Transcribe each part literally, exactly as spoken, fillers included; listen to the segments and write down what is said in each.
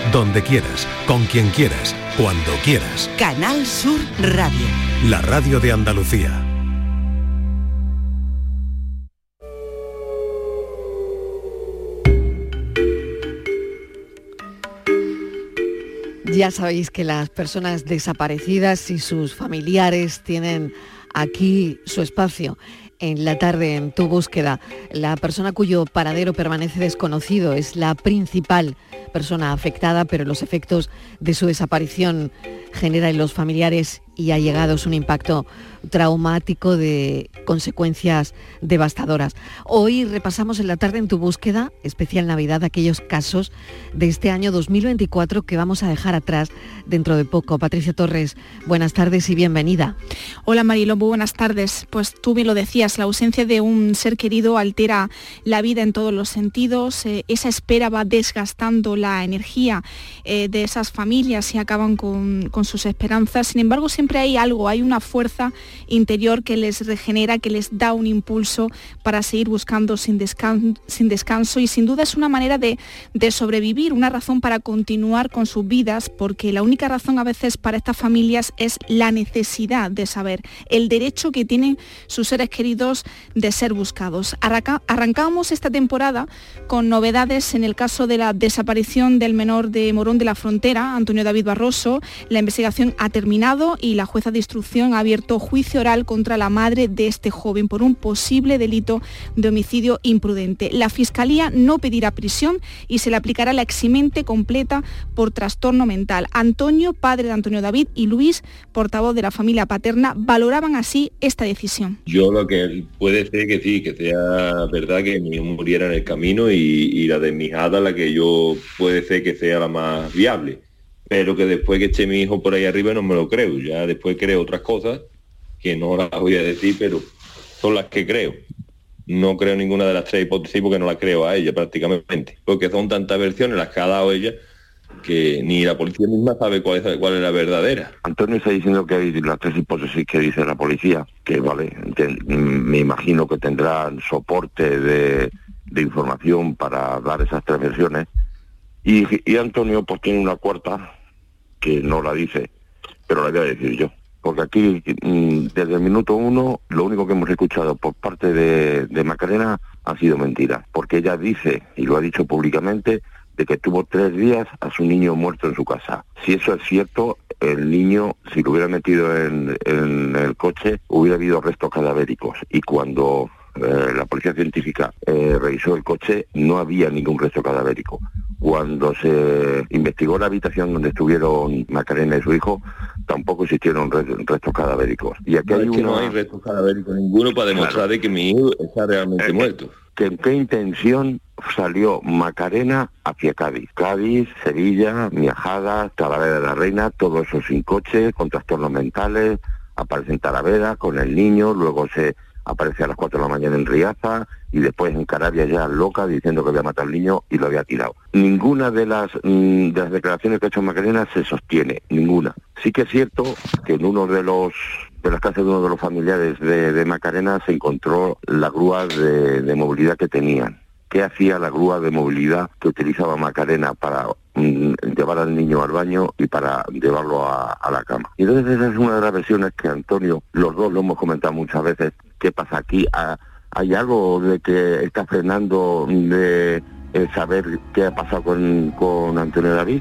donde quieras, con quien quieras, cuando quieras. Canal Sur Radio. La radio de Andalucía. Ya sabéis que las personas desaparecidas y sus familiares tienen aquí su espacio. En la tarde, en Tu Búsqueda, la persona cuyo paradero permanece desconocido es la principal persona afectada, pero los efectos de su desaparición generan en los familiares y allegados un impacto traumático de consecuencias devastadoras. Hoy repasamos en la tarde en Tu Búsqueda, especial Navidad, aquellos casos de este año dos mil veinticuatro que vamos a dejar atrás dentro de poco. Patricia Torres, buenas tardes y bienvenida. Hola Marilo, muy buenas tardes. Pues tú bien lo decías, la ausencia de un ser querido altera la vida en todos los sentidos, eh, esa espera va desgastando la energía eh, de esas familias y acaban con, con sus esperanzas. Sin embargo, siempre hay algo, hay una fuerza interior que les regenera, que les da un impulso para seguir buscando sin descanso, sin descanso y sin duda es una manera de, de sobrevivir, una razón para continuar con sus vidas, porque la única razón a veces para estas familias es la necesidad de saber, el derecho que tienen sus seres queridos de ser buscados. Arranca, arrancamos esta temporada con novedades en el caso de la desaparición del menor de Morón de la Frontera, Antonio David Barroso. La investigación ha terminado y la jueza de instrucción ha abierto juicio oral contra la madre de este joven por un posible delito de homicidio imprudente. La Fiscalía no pedirá prisión y se le aplicará la eximente completa por trastorno mental. Antonio, padre de Antonio David, y Luis, portavoz de la familia paterna, valoraban así esta decisión. Yo lo que puede ser que sí, que sea verdad que mi hijo muriera en el camino y, y la de mi hijada la que yo puede ser que sea la más viable, pero que después que esté mi hijo por ahí arriba no me lo creo. Ya después creo otras cosas que no las voy a decir, pero son las que creo. No creo ninguna de las tres hipótesis porque no la creo a ella prácticamente, porque son tantas versiones las que ha dado ella que ni la policía misma sabe cuál es, cuál es la verdadera. Antonio está diciendo que hay las tres hipótesis que dice la policía, que vale, ten, me imagino que tendrán soporte de, de información para dar esas tres versiones, y, y Antonio pues tiene una cuarta que no la dice, pero la voy a decir yo. Porque aquí, desde el minuto uno, lo único que hemos escuchado por parte de, de Macarena ha sido mentira. Porque ella dice, y lo ha dicho públicamente, de que tuvo tres días a su niño muerto en su casa. Si eso es cierto, el niño, si lo hubiera metido en, en el coche, hubiera habido restos cadavéricos. Y cuando eh, la policía científica eh, revisó el coche, no había ningún resto cadavérico. Cuando se investigó la habitación donde estuvieron Macarena y su hijo, tampoco existieron restos cadavéricos. Y aquí no, hay es que una... no hay restos cadavéricos ninguno para demostrar claro. de que mi hijo está realmente eh, muerto. ¿Que ¿En qué intención salió Macarena hacia Cádiz? Cádiz, Sevilla, Miajadas, Talavera de la Reina, todo eso sin coche, con trastornos mentales, aparece en Talavera con el niño, luego se aparece a las cuatro de la mañana en Riaza y después en Canarias ya loca diciendo que había matado al niño y lo había tirado. Ninguna de las de las declaraciones que ha hecho Macarena se sostiene, ninguna. Sí que es cierto que en uno de los de las casas de uno de los familiares de, de Macarena se encontró la grúa de, de movilidad que tenían. ¿Qué hacía la grúa de movilidad que utilizaba Macarena para mm, llevar al niño al baño y para llevarlo a, a la cama? Y entonces esa es una de las versiones que Antonio, los dos lo hemos comentado muchas veces. ¿Qué pasa aquí? ¿Hay algo de que está frenando de eh, saber qué ha pasado con, con Antonio David?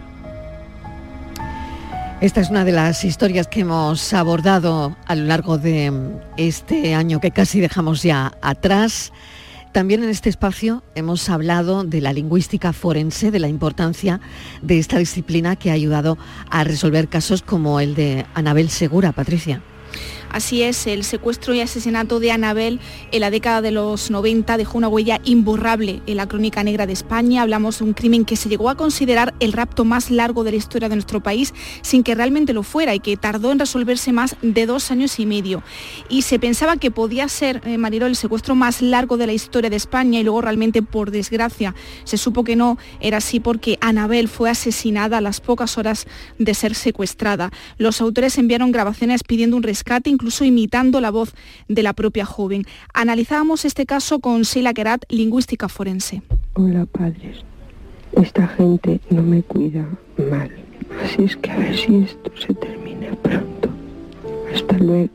Esta es una de las historias que hemos abordado a lo largo de este año que casi dejamos ya atrás. También en este espacio hemos hablado de la lingüística forense, de la importancia de esta disciplina que ha ayudado a resolver casos como el de Anabel Segura. Patricia. Así es, el secuestro y asesinato de Anabel en la década de los noventa dejó una huella imborrable en la crónica negra de España. Hablamos de un crimen que se llegó a considerar el rapto más largo de la historia de nuestro país, sin que realmente lo fuera, y que tardó en resolverse más de dos años y medio. Y se pensaba que podía ser, eh, Mariló, el secuestro más largo de la historia de España, y luego realmente, por desgracia, se supo que no era así, porque Anabel fue asesinada a las pocas horas de ser secuestrada. Los autores enviaron grabaciones pidiendo un rescate, incluso imitando la voz de la propia joven. Analizábamos este caso con Sheila Querat, lingüística forense. Hola, padres. Esta gente no me cuida mal. Así es que a ver si esto se termina pronto. Hasta luego.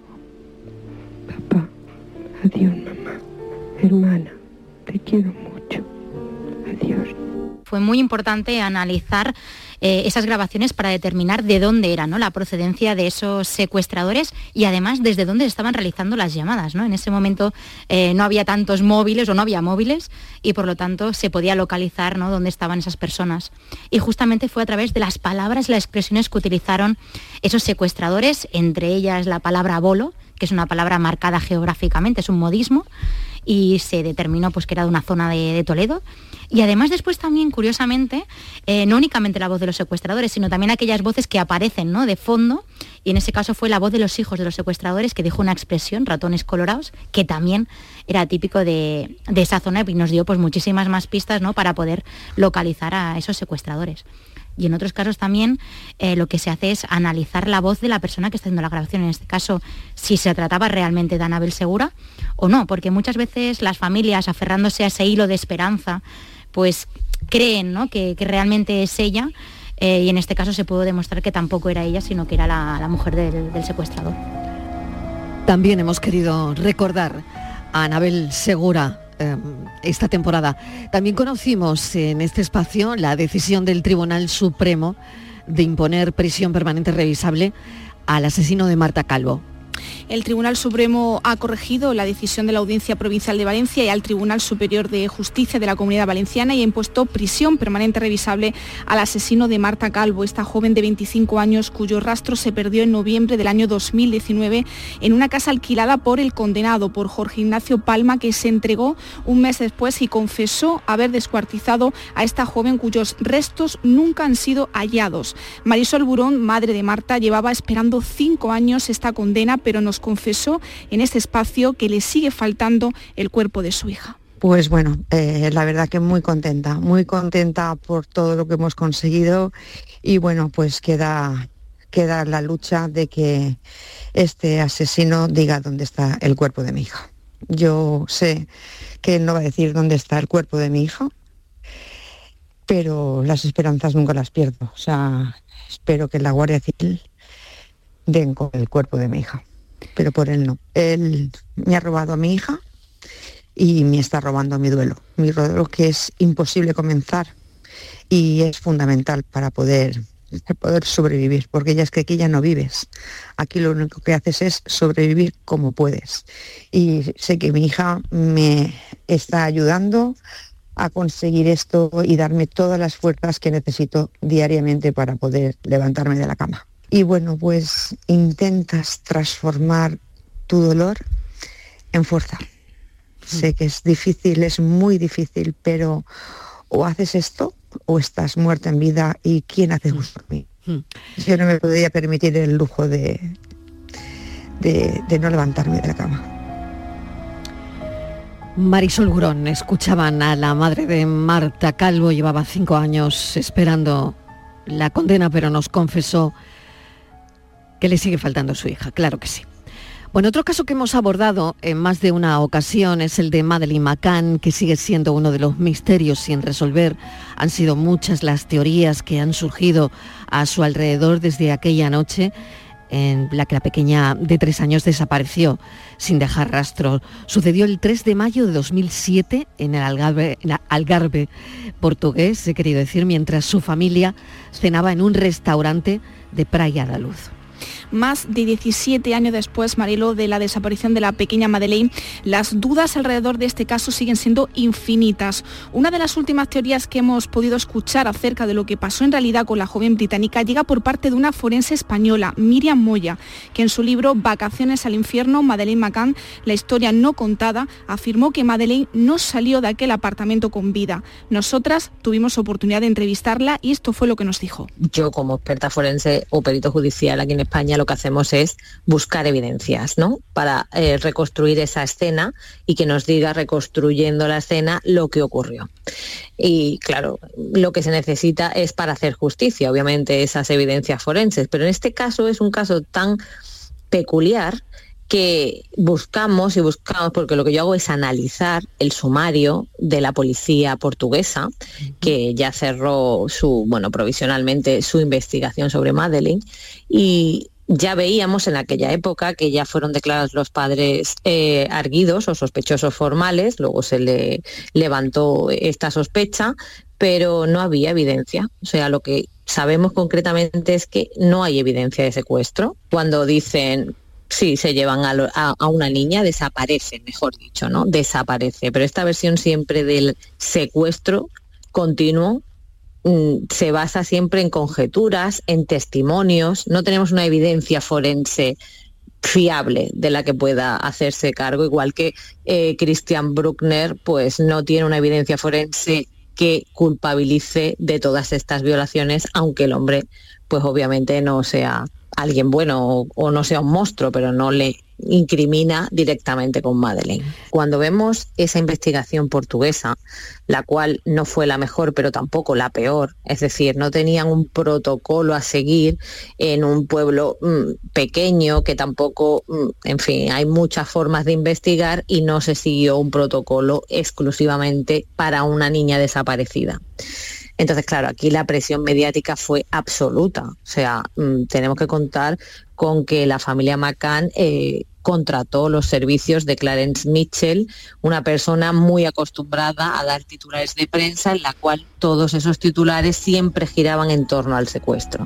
Papá. Adiós, mamá. Hermana, te quiero mucho. Adiós. Fue muy importante analizar eh, esas grabaciones para determinar de dónde era, ¿no?, la procedencia de esos secuestradores y además desde dónde estaban realizando las llamadas, ¿no? En ese momento eh, no había tantos móviles o no había móviles y por lo tanto se podía localizar, ¿no?, dónde estaban esas personas. Y justamente fue a través de las palabras, las expresiones que utilizaron esos secuestradores, entre ellas la palabra bolo, que es una palabra marcada geográficamente, es un modismo, y se determinó pues que era de una zona de, de Toledo. Y además después también, curiosamente, eh, no únicamente la voz de los secuestradores, sino también aquellas voces que aparecen, ¿no?, de fondo, y en ese caso fue la voz de los hijos de los secuestradores, que dijo una expresión, ratones colorados, que también era típico de, de esa zona y nos dio pues muchísimas más pistas, ¿no?, para poder localizar a esos secuestradores. Y en otros casos también eh, lo que se hace es analizar la voz de la persona que está haciendo la grabación, en este caso si se trataba realmente de Anabel Segura o no, porque muchas veces las familias, aferrándose a ese hilo de esperanza, pues creen, ¿no?, que, que realmente es ella, eh, y en este caso se pudo demostrar que tampoco era ella, sino que era la, la mujer del, del secuestrador. También hemos querido recordar a Anabel Segura esta temporada. También conocimos en este espacio la decisión del Tribunal Supremo de imponer prisión permanente revisable al asesino de Marta Calvo. El Tribunal Supremo ha corregido la decisión de la Audiencia Provincial de Valencia y al Tribunal Superior de Justicia de la Comunidad Valenciana y ha impuesto prisión permanente revisable al asesino de Marta Calvo, esta joven de veinticinco años cuyo rastro se perdió en noviembre del año dos mil diecinueve en una casa alquilada por el condenado, por Jorge Ignacio Palma, que se entregó un mes después y confesó haber descuartizado a esta joven cuyos restos nunca han sido hallados. Marisol Burón, madre de Marta, llevaba esperando cinco años esta condena, pero nos confesó en este espacio que le sigue faltando el cuerpo de su hija. Pues bueno, eh, la verdad que muy contenta, muy contenta por todo lo que hemos conseguido y bueno, pues queda, queda la lucha de que este asesino diga dónde está el cuerpo de mi hija. Yo sé que él no va a decir dónde está el cuerpo de mi hija, pero las esperanzas nunca las pierdo. O sea, espero que la Guardia Civil den con el cuerpo de mi hija. Pero por él no. Él me ha robado a mi hija y me está robando mi duelo. Mi duelo que es imposible comenzar y es fundamental para poder, para poder sobrevivir, porque ya es que aquí ya no vives. Aquí lo único que haces es sobrevivir como puedes. Y sé que mi hija me está ayudando a conseguir esto y darme todas las fuerzas que necesito diariamente para poder levantarme de la cama. Y bueno, pues intentas transformar tu dolor en fuerza. Sé que es difícil, es muy difícil, pero o haces esto o estás muerta en vida y ¿quién hace justo por mí? Yo no me podría permitir el lujo de, de, de no levantarme de la cama. Marisol Burón, escuchaban a la madre de Marta Calvo, llevaba cinco años esperando la condena, pero nos confesó que le sigue faltando su hija, claro que sí. Bueno, otro caso que hemos abordado en más de una ocasión es el de Madeleine McCann, que sigue siendo uno de los misterios sin resolver. Han sido muchas las teorías que han surgido a su alrededor desde aquella noche en la que la pequeña de tres años desapareció sin dejar rastro. Sucedió el tres de mayo de dos mil siete en el Algarve, en el Algarve portugués, he querido decir, mientras su familia cenaba en un restaurante de Praia da Luz. Más de diecisiete años después, Marilo, de la desaparición de la pequeña Madeleine, las dudas alrededor de este caso siguen siendo infinitas. Una de las últimas teorías que hemos podido escuchar acerca de lo que pasó en realidad con la joven británica llega por parte de una forense española, Miriam Moya, que en su libro Vacaciones al infierno, Madeleine McCann, la historia no contada, afirmó que Madeleine no salió de aquel apartamento con vida. Nosotras tuvimos oportunidad de entrevistarla y esto fue lo que nos dijo. Yo, como experta forense o perito judicial aquí en España, lo que hacemos es buscar evidencias, ¿no?, para eh, reconstruir esa escena y que nos diga, reconstruyendo la escena, lo que ocurrió. Y claro, lo que se necesita es para hacer justicia, obviamente, esas evidencias forenses, pero en este caso es un caso tan peculiar que buscamos y buscamos, porque lo que yo hago es analizar el sumario de la policía portuguesa, que ya cerró su, bueno, provisionalmente su investigación sobre Madeleine, y ya veíamos en aquella época que ya fueron declarados los padres eh, arguidos o sospechosos formales, luego se le levantó esta sospecha, pero no había evidencia. O sea, lo que sabemos concretamente es que no hay evidencia de secuestro. Cuando dicen sí, se llevan a, lo, a, a una niña, desaparece, mejor dicho, ¿no? Desaparece. Pero esta versión siempre del secuestro continuo mmm, se basa siempre en conjeturas, en testimonios. No tenemos una evidencia forense fiable de la que pueda hacerse cargo, igual que eh, Christian Bruckner pues no tiene una evidencia forense que culpabilice de todas estas violaciones, aunque el hombre pues obviamente no sea alguien bueno o, o no sea un monstruo, pero no le incrimina directamente con Madeleine. Cuando vemos esa investigación portuguesa, la cual no fue la mejor pero tampoco la peor, es decir, no tenían un protocolo a seguir en un pueblo mmm, pequeño que tampoco, mmm, en fin, hay muchas formas de investigar y no se siguió un protocolo exclusivamente para una niña desaparecida. Entonces, claro, aquí la presión mediática fue absoluta. O sea, mmm, tenemos que contar con que la familia McCann eh, contrató los servicios de Clarence Mitchell, una persona muy acostumbrada a dar titulares de prensa, en la cual todos esos titulares siempre giraban en torno al secuestro.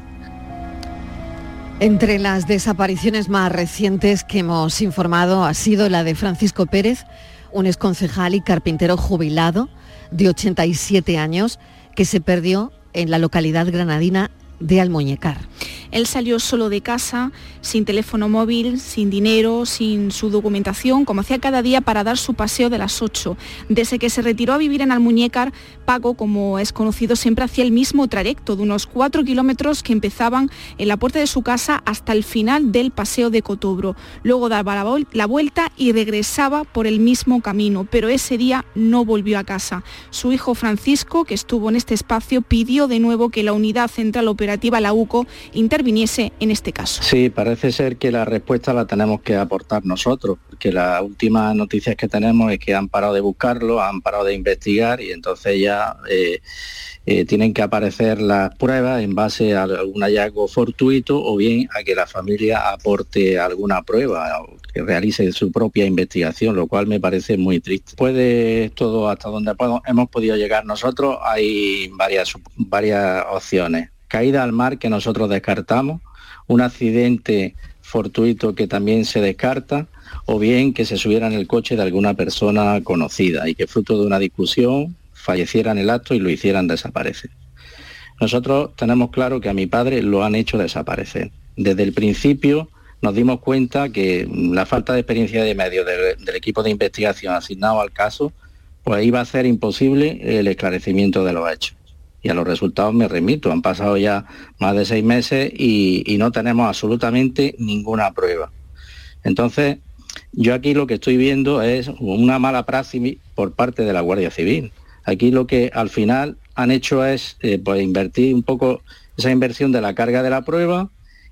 Entre las desapariciones más recientes que hemos informado ha sido la de Francisco Pérez, un exconcejal y carpintero jubilado de ochenta y siete años, que se perdió en la localidad granadina de Almuñécar. Él salió solo de casa, sin teléfono móvil, sin dinero, sin su documentación, como hacía cada día para dar su paseo de las ocho. Desde que se retiró a vivir en Almuñécar, Paco, como es conocido, siempre hacía el mismo trayecto de unos cuatro kilómetros que empezaban en la puerta de su casa hasta el final del paseo de Cotobro. Luego daba la, vol- la vuelta y regresaba por el mismo camino, pero ese día no volvió a casa. Su hijo Francisco, que estuvo en este espacio, pidió de nuevo que la Unidad Central Operativa, la U C O, interviniese en este caso. Sí, parece ser que la respuesta la tenemos que aportar nosotros, porque las últimas noticias que tenemos es que han parado de buscarlo, han parado de investigar y entonces ya eh, eh, tienen que aparecer las pruebas en base a algún hallazgo fortuito o bien a que la familia aporte alguna prueba o que realice su propia investigación, lo cual me parece muy triste. Después de todo hasta donde hemos podido llegar nosotros, hay varias, varias opciones. Caída al mar, que nosotros descartamos, un accidente fortuito que también se descarta, o bien que se subiera en el coche de alguna persona conocida y que fruto de una discusión falleciera en el acto y lo hicieran desaparecer. Nosotros tenemos claro que a mi padre lo han hecho desaparecer. Desde el principio nos dimos cuenta que la falta de experiencia de medios del, del equipo de investigación asignado al caso pues iba a hacer imposible el esclarecimiento de los hechos. Y a los resultados me remito, han pasado ya más de seis meses y, y no tenemos absolutamente ninguna prueba. Entonces, yo aquí lo que estoy viendo es una mala praxis por parte de la Guardia Civil. Aquí lo que al final han hecho es eh, pues invertir un poco esa inversión de la carga de la prueba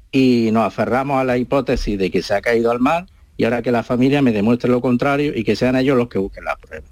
y nos aferramos a la hipótesis de que se ha caído al mar y ahora que la familia me demuestre lo contrario y que sean ellos los que busquen la prueba.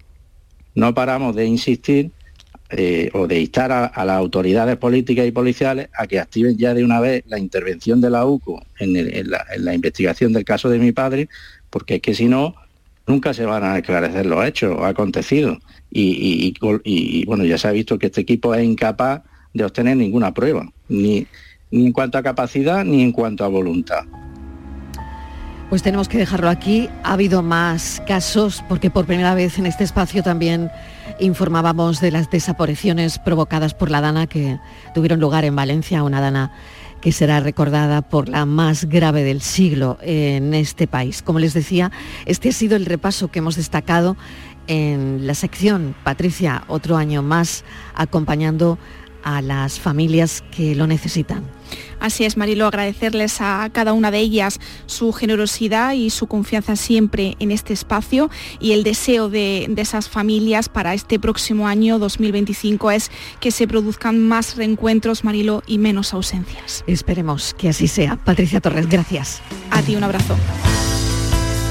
No paramos de insistir Eh, o de instar a, a las autoridades políticas y policiales a que activen ya de una vez la intervención de la U C O en, el, en, la, en la investigación del caso de mi padre, porque es que si no, nunca se van a esclarecer los hechos acontecidos. Y, y, y, y bueno, ya se ha visto que este equipo es incapaz de obtener ninguna prueba, ni, ni en cuanto a capacidad ni en cuanto a voluntad. Pues tenemos que dejarlo aquí. Ha habido más casos, porque por primera vez en este espacio también informábamos de las desapariciones provocadas por la dana que tuvieron lugar en Valencia, una dana que será recordada por la más grave del siglo en este país. Como les decía, este ha sido el repaso que hemos destacado en la sección Patricia, otro año más acompañando a las familias que lo necesitan. Así es, Marilo, agradecerles a cada una de ellas su generosidad y su confianza siempre en este espacio, y el deseo de, de esas familias para este próximo año dos mil veinticinco es que se produzcan más reencuentros, Marilo, y menos ausencias. Esperemos que así sea. Patricia Torres, gracias. A ti un abrazo.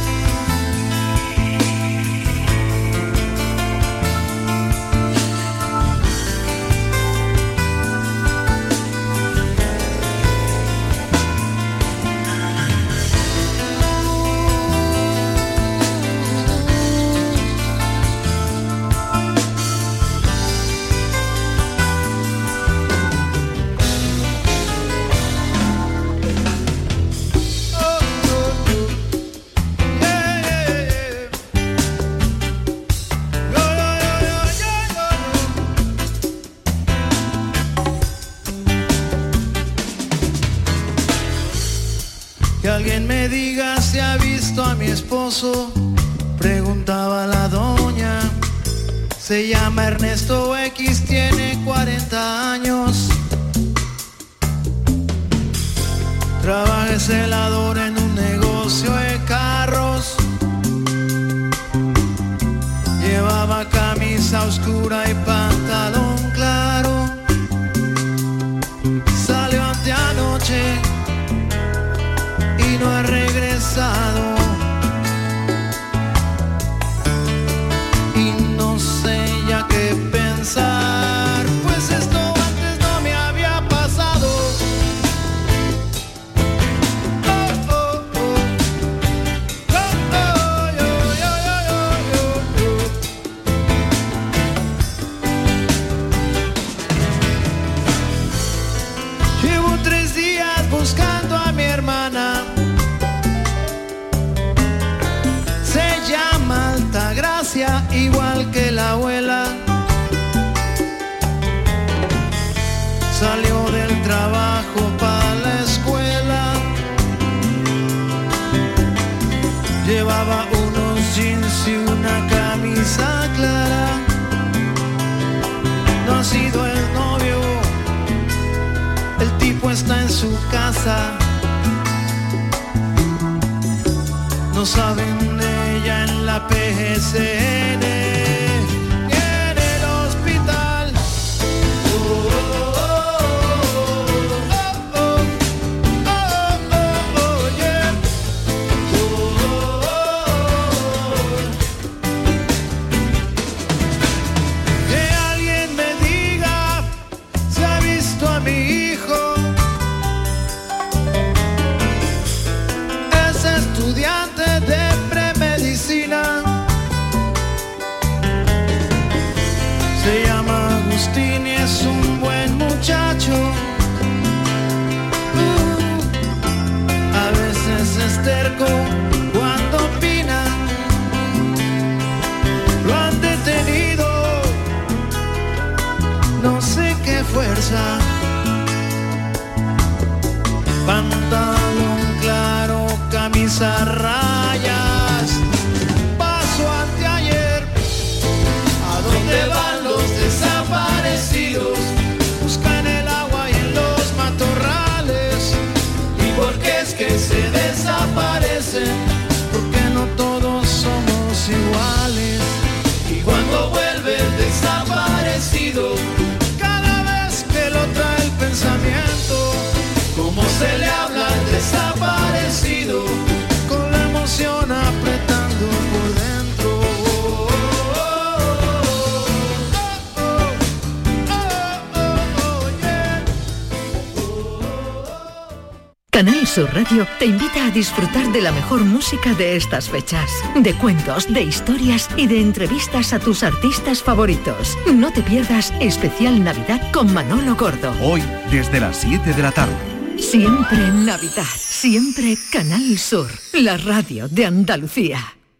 Que alguien me diga si ha visto a mi esposo, preguntaba la doña. Se llama Ernesto X, tiene cuarenta años. Trabaja de celador en un negocio de carros. Llevaba camisa oscura y pantalón claro. Salió anteanoche y no ha regresado. Y no sé ya qué pensar, pues esto antes no me había pasado. Oh, oh, oh. Oh, oh, yo, yo, yo, yo, yo. Llevo tres días buscando a mi hermana. Se llama Altagracia, igual que la abuela. Salió del trabajo para la escuela. Llevaba unos jeans y una camisa clara. No ha sido el novio, el tipo está en su casa. No saben de ella en la P G C N ni en el hospital. Oh, oh, oh, oh, oh, oh, oh, oh, yeah. Oh, oh, oh. Que alguien me diga si ha visto a mi hijo. Es estudiante de premedicina. Se llama Agustín y es un buen muchacho. Uh, a veces es terco cuando opina. Lo han detenido, no sé qué fuerza. Pantalón claro, camisa rayas. Paso anteayer. ¿A dónde van los desaparecidos? Buscan el agua y en los matorrales. ¿Y por qué es que se desaparecen? Porque no todos somos iguales. Y cuando vuelve el desaparecido, cada vez que lo trae el pensamiento, cómo se le habla al desaparecido, con la emoción apretando por dentro. Oh, oh, oh, oh, oh, oh, yeah. Canal Sur Radio te invita a disfrutar de la mejor música de estas fechas, de cuentos, de historias y de entrevistas a tus artistas favoritos. No te pierdas Especial Navidad con Manolo Gordo. Hoy, desde las siete de la tarde. Siempre Navidad, siempre Canal Sur, la radio de Andalucía.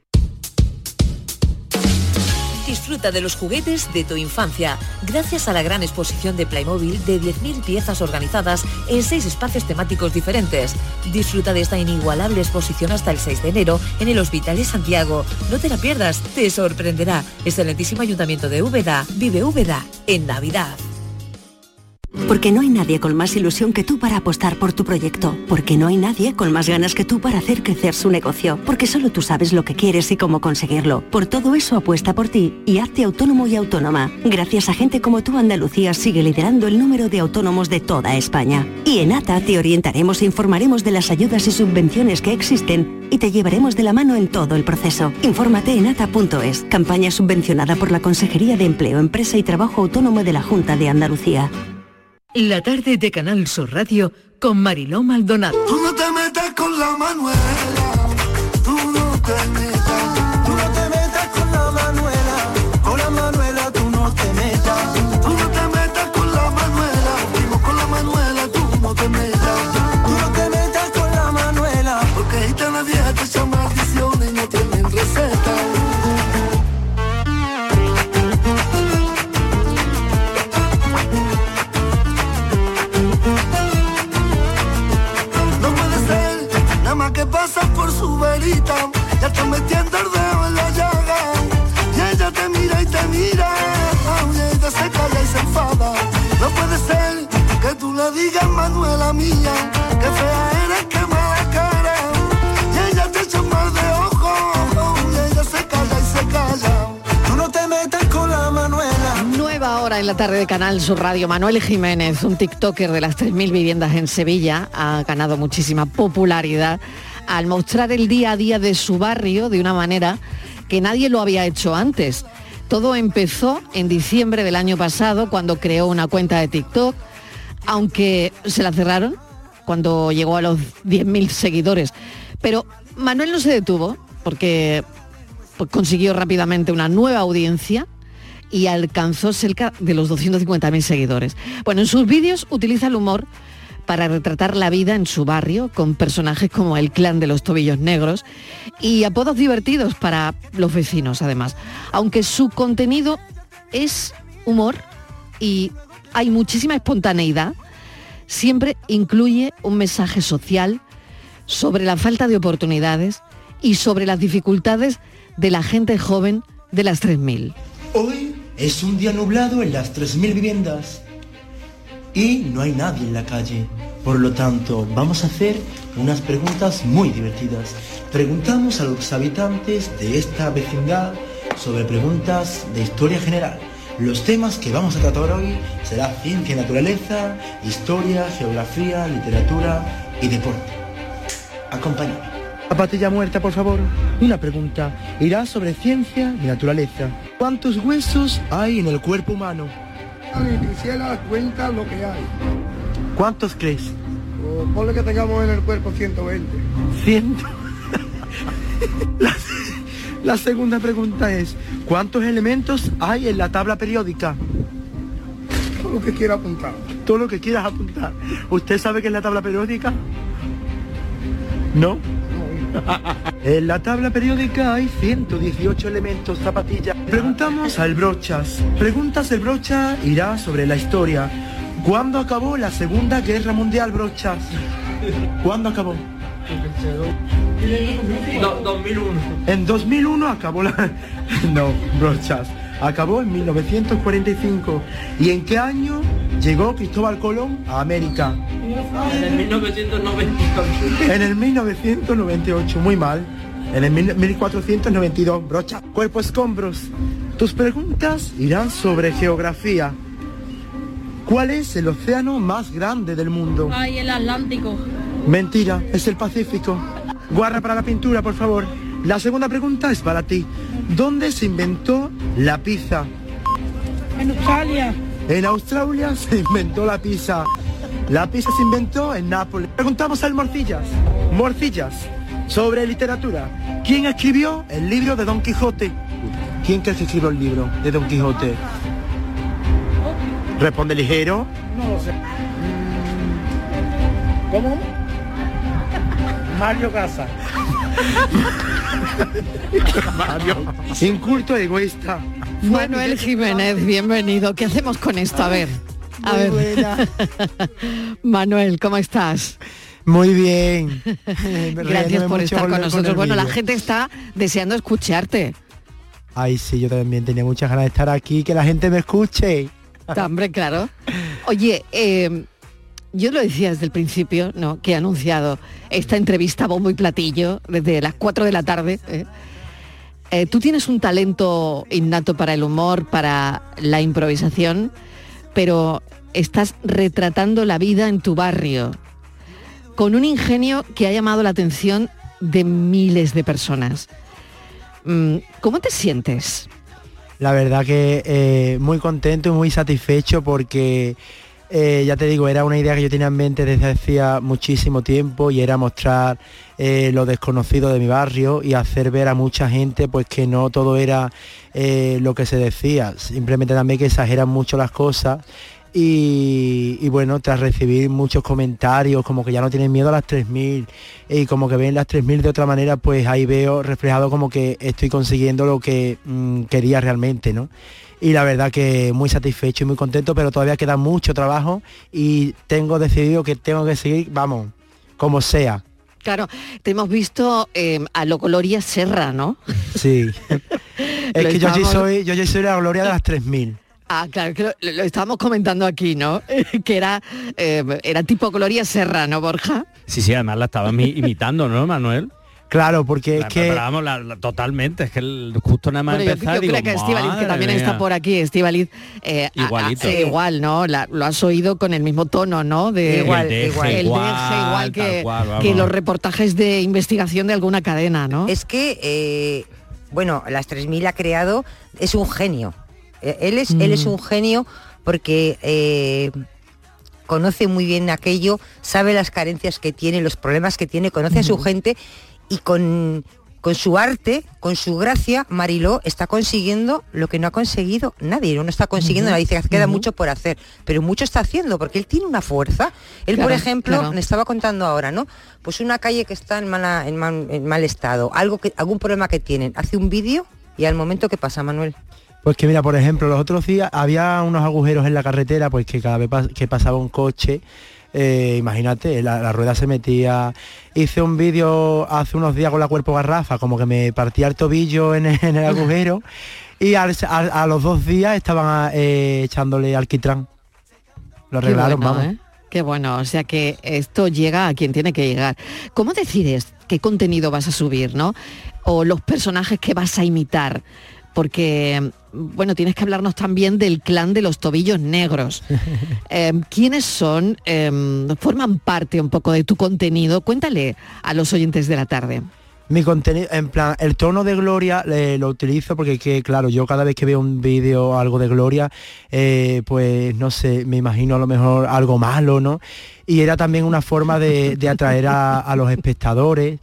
Disfruta de los juguetes de tu infancia, gracias a la gran exposición de Playmobil de diez mil piezas organizadas en seis espacios temáticos diferentes. Disfruta de esta inigualable exposición hasta el seis de enero en el Hospitalet Santiago. No te la pierdas, te sorprenderá. Excelentísimo Ayuntamiento de Úbeda, vive Úbeda en Navidad. Porque no hay nadie con más ilusión que tú para apostar por tu proyecto. Porque no hay nadie con más ganas que tú para hacer crecer su negocio. Porque solo tú sabes lo que quieres y cómo conseguirlo. Por todo eso apuesta por ti y hazte autónomo y autónoma. Gracias a gente como tú, Andalucía sigue liderando el número de autónomos de toda España. Y en ATA te orientaremos e informaremos de las ayudas y subvenciones que existen y te llevaremos de la mano en todo el proceso. Infórmate en ata punto es. Campaña subvencionada por la Consejería de Empleo, Empresa y Trabajo Autónomo de la Junta de Andalucía. La tarde de Canal Sur Radio con Mariló Maldonado. Tú no te metas con la Manuela, tú no te metas, tú no te metas con la Manuela, con la Manuela tú no te metas, tú no te metas con la Manuela, primo con la Manuela tú no te metas, tú no te metas con la Manuela, porque gitana vieja te echan maldiciones y no tienen receta. pasas por su verita, ya estás metiendo el dedo en la llaga. Y ella te mira y te mira, y ella se calla y se enfada. No puede ser que tú le digas, Manuela mía, que fea eres, que mala cara. Y ella te echa un mal de ojo, y ella se calla y se calla. Tú no te metas con la Manuela. Nueva hora en la tarde de Canal Sur Radio. Manuel Jiménez, un tiktoker de las tres mil viviendas en Sevilla, ha ganado muchísima popularidad al mostrar el día a día de su barrio de una manera que nadie lo había hecho antes. Todo empezó en diciembre del año pasado, cuando creó una cuenta de TikTok, aunque se la cerraron cuando llegó a los diez mil seguidores. Pero Manuel no se detuvo, porque pues, consiguió rápidamente una nueva audiencia y alcanzó cerca de los doscientos cincuenta mil seguidores. Bueno, en sus vídeos utiliza el humor para retratar la vida en su barrio, con personajes como el clan de los tobillos negros y apodos divertidos para los vecinos, además. Aunque su contenido es humor y hay muchísima espontaneidad, siempre incluye un mensaje social sobre la falta de oportunidades y sobre las dificultades de la gente joven de las tres mil. Hoy es un día nublado en las tres mil viviendas y no hay nadie en la calle. Por lo tanto, vamos a hacer unas preguntas muy divertidas. Preguntamos a los habitantes de esta vecindad sobre preguntas de historia general. Los temas que vamos a tratar hoy serán ciencia y naturaleza, historia, geografía, literatura y deporte. Acompáñame. Zapatilla muerta, por favor. Una pregunta. Irá sobre ciencia y naturaleza. ¿Cuántos huesos hay en el cuerpo humano? Ni quisiera cuenta lo que hay. ¿Cuántos crees? O ponle que tengamos en el cuerpo ciento veinte. ¿Ciento? la, la segunda pregunta es, ¿cuántos elementos hay en la tabla periódica? Todo lo que quiera apuntar. Todo lo que quieras apuntar. ¿Usted sabe qué es la tabla periódica? ¿No? En la tabla periódica hay ciento dieciocho elementos, Zapatilla. Preguntamos al Brochas. Preguntas del Brocha irá sobre la historia. ¿Cuándo acabó la Segunda Guerra Mundial, Brochas? ¿Cuándo acabó? No, dos mil uno. En dos mil uno acabó la... No, Brochas. Acabó en mil novecientos cuarenta y cinco. ¿Y en qué año llegó Cristóbal Colón a América? En el mil novecientos noventa y ocho. En el mil novecientos noventa y ocho, muy mal. En el mil cuatrocientos noventa y dos, Brocha. Cuerpo escombros. Tus preguntas irán sobre geografía. ¿Cuál es el océano más grande del mundo? Ay, el Atlántico. Mentira, es el Pacífico. Guarra para la pintura, por favor. La segunda pregunta es para ti. ¿Dónde se inventó la pizza? En Australia. En Australia se inventó la pizza. La pizza se inventó en Nápoles. Preguntamos al Morcillas. Morcillas, sobre literatura. ¿Quién escribió el libro de Don Quijote? ¿Quién crees que escribió el libro de Don Quijote? Responde ligero. No lo sé. ¿Cómo? Mario Casas. Mario. Inculto, egoísta. Manuel Jiménez, bienvenido. ¿Qué hacemos con esto? A ver. A Muy ver. buena. Manuel, ¿cómo estás? Muy bien. Gracias por estar con nosotros. Bueno, la gente está deseando escucharte. Ay, sí, yo también tenía muchas ganas de estar aquí, que la gente me escuche. Hombre, claro. Oye, eh, yo lo decía desde el principio, ¿no?, que he anunciado esta entrevista a bombo y platillo desde las cuatro de la tarde. ¿eh? Eh, tú tienes un talento innato para el humor, para la improvisación, pero estás retratando la vida en tu barrio con un ingenio que ha llamado la atención de miles de personas. ¿Cómo te sientes? La verdad que eh, muy contento y muy satisfecho porque, eh, ya te digo, era una idea que yo tenía en mente desde hacía muchísimo tiempo y era mostrar eh, lo desconocido de mi barrio y hacer ver a mucha gente pues que no todo era eh, lo que se decía, simplemente también que exageran mucho las cosas. Y, y bueno, tras recibir muchos comentarios como que ya no tienen miedo a las tres mil y como que ven las tres mil de otra manera, pues ahí veo reflejado como que estoy consiguiendo lo que mmm, quería realmente, ¿no? Y la verdad que muy satisfecho y muy contento, pero todavía queda mucho trabajo y tengo decidido que tengo que seguir, vamos, como sea, Claro, te hemos visto eh, a lo Gloria Serra, ¿no? Sí. Es Lo que yo estábamos- sí soy, yo sí soy la Gloria de las tres mil. Ah, claro, que lo, lo estábamos comentando aquí, ¿no? que era, eh, era tipo Gloria Serra, ¿no, Borja? Sí, sí, además la estaba imi- imitando, ¿no, Manuel? Claro, porque La- es que... pero vamos, la- la- totalmente, es que el- justo nada más Bueno, yo, empezar, yo digo, creo que Estíbaliz, que madre también está mía. por aquí, Estíbaliz, eh, a- Igualito. hace igual, ¿no? La- lo has oído con el mismo tono, ¿no? De, Igual, El deje igual. el igual, deje igual que, tal cual, vamos. que los reportajes de investigación de alguna cadena, ¿no? Es que, eh, bueno, las tres mil ha creado, es un genio. Eh, Él es, él es Mm. un genio porque eh, conoce muy bien aquello, sabe las carencias que tiene, los problemas que tiene, conoce a su gente y con, con su arte, con su gracia, Mariló está consiguiendo lo que no ha conseguido nadie, no está consiguiendo, Ujú, nadie dice que queda ujú. mucho por hacer, pero mucho está haciendo porque él tiene una fuerza. Él, por Claro, ejemplo, claro. me estaba contando ahora, ¿no? Pues una calle que está en, mala, en, mal, en mal estado, algo que, algún problema que tienen, hace un vídeo y al momento que pasa, Manuel. Pues que mira, por ejemplo, los otros días había unos agujeros en la carretera, pues que cada vez pas- que pasaba un coche, eh, imagínate, la, la rueda se metía. Hice un vídeo hace unos días con la Cuerpo Garrafa, como que me partía el tobillo en, el- en el agujero, y al- al- a los dos días estaban eh, echándole alquitrán. Lo Qué arreglaron, bueno, vamos. ¿eh? Qué bueno, o sea que esto llega a quien tiene que llegar. ¿Cómo decides qué contenido vas a subir, no? O los personajes que vas a imitar. Porque, bueno, tienes que hablarnos también del clan de los tobillos negros. Eh, ¿Quiénes son? Eh, ¿Forman parte un poco de tu contenido? Cuéntale a los oyentes de la tarde. Mi contenido, en plan, el tono de Gloria eh, lo utilizo porque, que, claro, yo cada vez que veo un vídeo o algo de Gloria, eh, pues, no sé, me imagino a lo mejor algo malo, ¿no? Y era también una forma de, de atraer a, a los espectadores,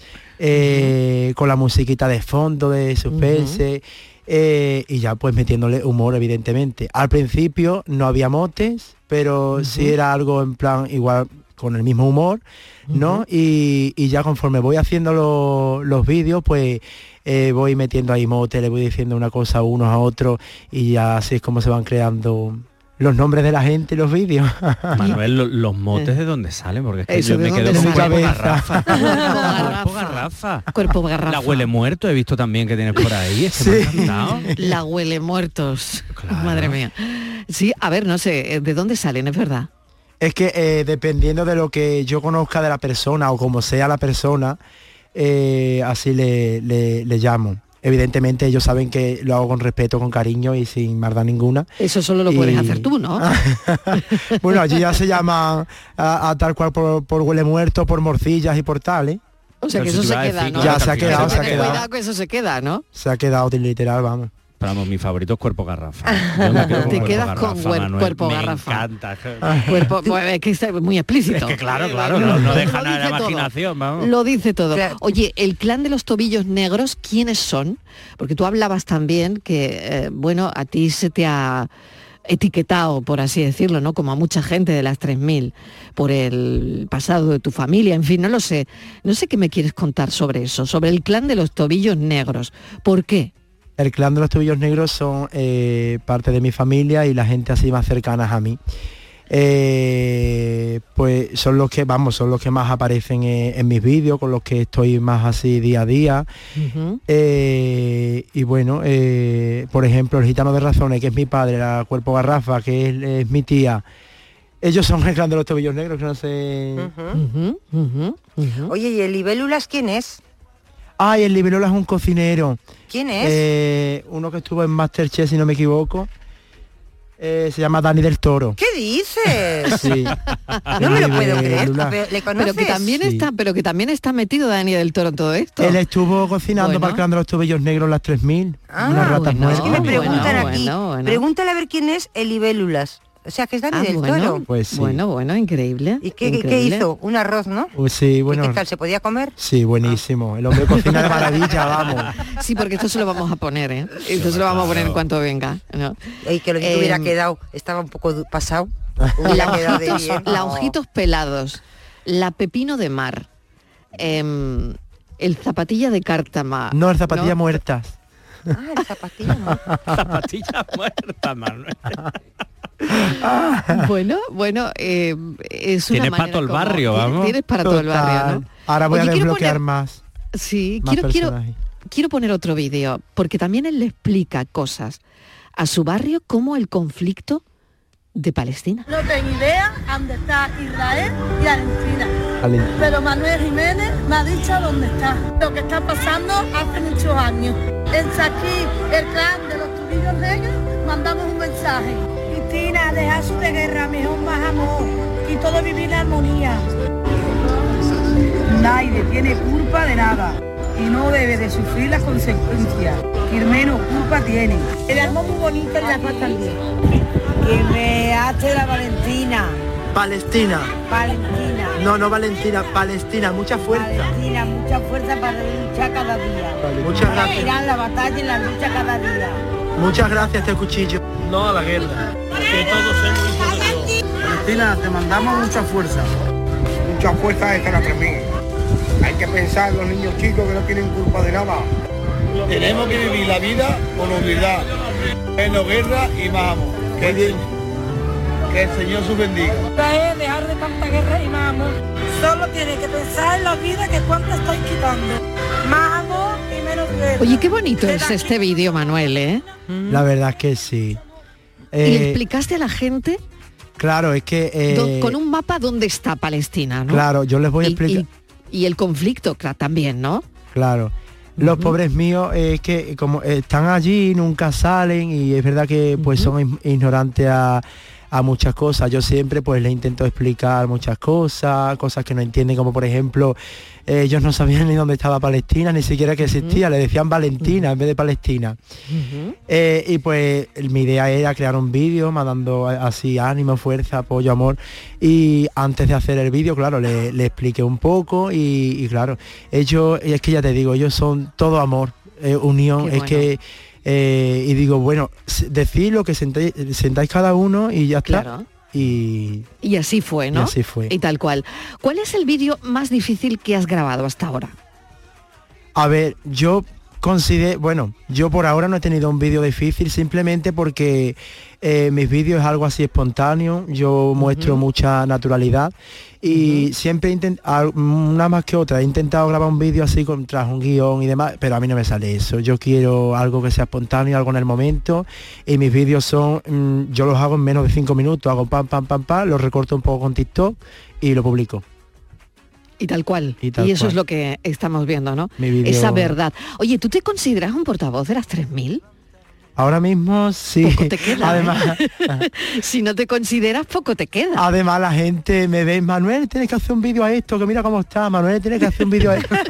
eh, con la musiquita de fondo, de suspense, eh, y ya pues metiéndole humor, evidentemente. Al principio no había motes, pero sí era algo en plan igual con el mismo humor, ¿no? y, y ya conforme voy haciendo lo- los vídeos, pues eh, voy metiendo ahí motes, le voy diciendo una cosa a unos a otros, y ya así es como se van creando los nombres de la gente y los vídeos. Manuel, lo- los motes de dónde salen, porque es que Eso, yo ¿de me quedo dónde con sale? Cuerpo Cabeza. Garrafa. Cuerpo Garrafa. Cuerpo Garrafa. La huele muerto he visto también que tienes por ahí. Es que me ha encantado. La huele muertos. Madre mía. Sí, a ver, no sé, ¿de dónde salen? Es verdad. Es que eh, dependiendo de lo que yo conozca de la persona o como sea la persona, eh, así le, le- le llamo. Evidentemente ellos saben que lo hago con respeto, con cariño y sin maldad ninguna. Eso solo lo puedes hacer tú, ¿no? Bueno, allí ya se llama a, a tal cual por, por huele muerto, por morcillas y por tal, ¿eh? O sea que eso se queda, ¿no? Ya se ha quedado, se ha Ten quedado. cuidado que eso se queda, ¿no? Se ha quedado literal, vamos. Pero vamos, mi favorito es Cuerpo Garrafa. Yo me quedo con Te Cuerpo quedas Garrafa, con cuer- Manuel. Cuerpo Me Garrafa. encanta. Cuerpo, pues, es que está muy explícito. Es que claro, claro, no, no deja Lo nada de dice la todo. imaginación, vamos. Lo dice todo. Oye, el clan de los tobillos negros, ¿quiénes son? Porque tú hablabas también que, eh, bueno, a ti se te ha etiquetado, por así decirlo, ¿no? Como a mucha gente de las tres mil, por el pasado de tu familia, en fin, no lo sé. No sé qué me quieres contar sobre eso, sobre el clan de los tobillos negros. ¿Por qué? El clan de los tobillos negros son eh, parte de mi familia y la gente así más cercanas a mí. Eh, pues son los que, vamos, son los que más aparecen eh, en mis vídeos, con los que estoy más así día a día. Eh, y bueno, eh, por ejemplo, el gitano de razones, que es mi padre, la Cuerpo Garrafa, que es, es mi tía. Ellos son el clan de los tobillos negros, que no sé... Oye, ¿y el Libélulas quién es? Ay, el Libelola es un cocinero. ¿Quién es? Eh, uno que estuvo en Masterchef, si no me equivoco. Eh, se llama Dani del Toro. ¿Qué dices? Sí. No me lo puedo creer. Libélula. ¿Le ¿Le conoces? Pero que también está, pero que también está metido Dani del Toro en todo esto. Él estuvo cocinando Bueno. para el clan de los tobillos negros las tres mil. Ah, unas ratas bueno, es muertas. que me preguntan bueno, aquí. bueno, bueno. Pregúntale a ver quién es el Libélulas. O sea, que es Dani Ah, del bueno, Toro. Pues sí. Bueno, bueno, increíble. ¿Y qué, qué increíble. hizo? Un arroz, ¿no? Pues sí, bueno. ¿Y qué tal? ¿Se podía comer? Sí, buenísimo. El hombre cocina de maravilla, vamos. Sí, porque esto se lo vamos a poner, ¿eh? Esto se lo vamos a poner en cuanto venga, ¿no? Y que lo que Eh, hubiera quedado, estaba un poco du- pasado. Hubiera La quedado de ojitos, bien. la ojitos pelados, la pepino de mar, em, el zapatilla de cártama. No, el zapatilla muertas. Ah, el zapatilla, ¿no? Zapatilla muerta, Manuel. Bueno, bueno, eh, es una Tienes para manera todo el como- barrio, tienes- vamos. Tienes para todo el barrio, Total. ¿no? Ahora voy Oye, a quiero desbloquear poner- más. Sí, más quiero, quiero, personajes. quiero poner otro vídeo, porque también él le explica cosas a su barrio como el conflicto de Palestina. No tengo idea dónde está Israel y Argentina. Ale- Pero Manuel Jiménez me ha dicho dónde está. Lo que está pasando hace muchos años. En Saquí, el clan de los tubillos negros, mandamos un mensaje. Cristina, deja su de guerra, mejor más amor. Y todo vivir en armonía. Nadie tiene culpa de nada y no debe de sufrir las consecuencias. Quien menos culpa tiene. El amor muy bonito y la paz también. Que me hace la Valentina. Palestina. Valentina. No, no Valentina, Palestina, mucha fuerza. Valentina, mucha fuerza para luchar cada día. Vale, muchas gracias. Irán la batalla y la lucha cada día. Muchas gracias, este cuchillo. No a la guerra. Que todos seamos hijos de Dios. Valentina, te mandamos mucha fuerza. Mucha fuerza esta la tres mil. Hay que pensar en los niños chicos que no tienen culpa de nada. Tenemos que vivir la vida con humildad, menos guerra y más amor. Que, el- que el Señor sus bendiga. Es dejar de tanta guerra y más amor. Solo tiene que pensar en la vida que cuánto estáis quitando. Más amor y menos guerra. Oye, qué bonito es este vídeo, Manuel, ¿eh? La verdad es que sí. Y le Eh, explicaste a la gente claro, es que... eh, do- con un mapa dónde está Palestina, ¿no? Claro, yo les voy a Y- explicar... Y, y el conflicto, claro, también, ¿no? Claro. Los pobres míos es que como están allí, nunca salen y es verdad que pues son ign- ignorantes a, a muchas cosas. Yo siempre pues les intento explicar muchas cosas, cosas que no entienden, como por ejemplo, eh, ellos no sabían ni dónde estaba Palestina, ni siquiera que existía, le decían Valentina en vez de Palestina. Eh, y pues mi idea era crear un vídeo mandando a- así ánimo, fuerza, apoyo, amor. Y antes de hacer el vídeo, claro, le, le expliqué un poco y, y claro, ellos, y es que ya te digo, ellos son todo amor, eh, unión, Qué es que... eh, y digo, bueno, s- decid lo que sentáis, sentáis cada uno y ya está. Claro. Y, Y así fue, ¿no? Y así fue. Y tal cual. ¿Cuál es el vídeo más difícil que has grabado hasta ahora? A ver, yo considero, bueno, yo por ahora no he tenido un vídeo difícil simplemente porque eh, mis vídeos es algo así espontáneo, yo muestro mucha naturalidad y siempre intento, una más que otra, he intentado grabar un vídeo así con tras un guión y demás, pero a mí no me sale eso, yo quiero algo que sea espontáneo, algo en el momento y mis vídeos son, mm, yo los hago en menos de cinco minutos, hago pam, pam, pam, pam, los recorto un poco con TikTok y lo publico. Y tal cual. Y Y, tal eso cual. es lo que estamos viendo, ¿no? Mi vídeo- Esa verdad. Oye, ¿tú te consideras un portavoz de las tres mil? Ahora mismo sí. Poco te queda, Además, ¿eh? Si no te consideras, poco te queda. Además la gente me ve, Manuel, tienes que hacer un vídeo a esto, que mira cómo está, Manuel, tienes que hacer un vídeo a esto.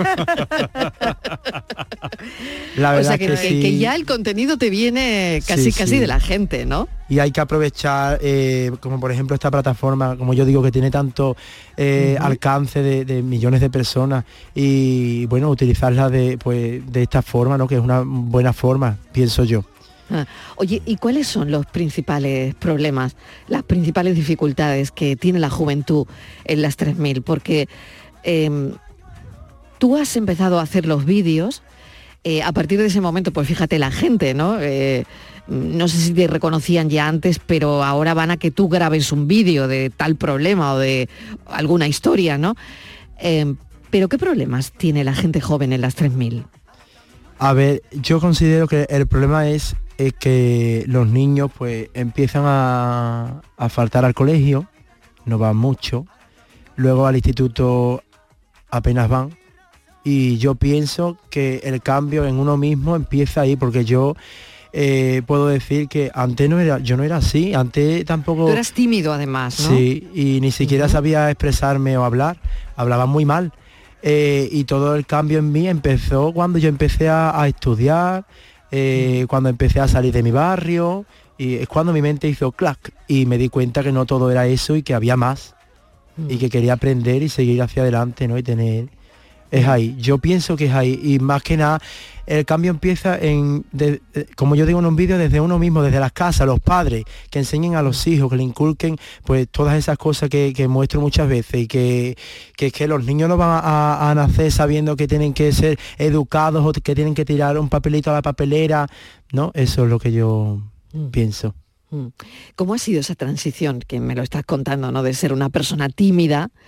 La o verdad sea, que, que, que- sí. que ya el contenido te viene casi Sí, casi sí. de la gente, ¿no? Y hay que aprovechar, eh, como por ejemplo esta plataforma, como yo digo, que tiene tanto eh, Ujú. alcance de, de millones de personas y bueno, utilizarla de, pues, de esta forma, ¿no? Que es una buena forma, pienso yo. Ah, Oye, ¿y cuáles son los principales problemas, las principales dificultades que tiene la juventud en las tres mil? Porque em, tú has empezado a hacer los vídeos, eh, a partir de ese momento, pues fíjate la gente, ¿no? Eh, no sé si te reconocían ya antes, pero ahora van a que tú grabes un vídeo de tal problema o de alguna historia, ¿no? Em, pero ¿qué problemas tiene la gente joven en las tres mil? A ver, yo considero que el problema es, eh, que los niños pues empiezan a, a faltar al colegio, no van mucho, luego al instituto apenas van y yo pienso que el cambio en uno mismo empieza ahí porque yo eh, puedo decir que antes no era, yo no era así, antes tampoco... Tú eras tímido además, ¿no? Sí, y ni siquiera sabía expresarme o hablar, hablaba muy mal. Eh, y todo el cambio en mí empezó cuando yo empecé a, a estudiar, eh, cuando empecé a salir de mi barrio, y es cuando mi mente hizo clac y me di cuenta que no todo era eso y que había más, y que quería aprender y seguir hacia adelante, ¿no? Y tener... Es ahí, yo pienso que es ahí, y más que nada el cambio empieza en, de- eh, como yo digo en un vídeo, desde uno mismo, desde las casas, los padres, que enseñen a los hijos, que le inculquen pues todas esas cosas que, que muestro muchas veces, y que, que es que los niños no van a, a nacer sabiendo que tienen que ser educados o que tienen que tirar un papelito a la papelera, ¿no? Eso es lo que yo pienso. Mm. ¿Cómo ha sido esa transición que me lo estás contando, ¿no? De ser una persona tímida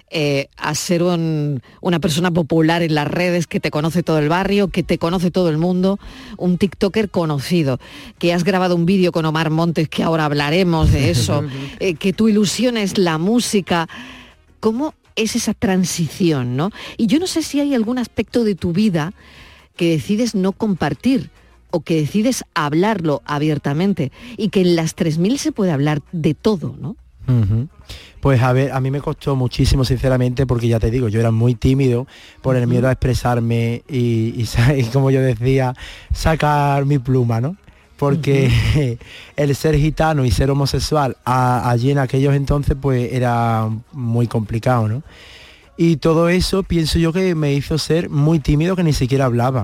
eh, a ser un, una persona popular en las redes, que te conoce todo el barrio, que te conoce todo el mundo, un TikToker conocido, que has grabado un vídeo con Omar Montes, que ahora hablaremos de eso, eh, que tu ilusión es la música. ¿Cómo es esa transición, no? Y yo no sé si hay algún aspecto de tu vida que decides no compartir o que decides hablarlo abiertamente, y que en las tres mil se puede hablar de todo, ¿no? Uh-huh. Pues a ver, a mí me costó muchísimo, sinceramente, porque ya te digo, yo era muy tímido por el miedo a expresarme y, y, y como yo decía, sacar mi pluma, ¿no? Porque uh-huh. el ser gitano y ser homosexual a, allí en aquellos entonces pues era muy complicado, ¿no? Y todo eso pienso yo que me hizo ser muy tímido, que ni siquiera hablaba.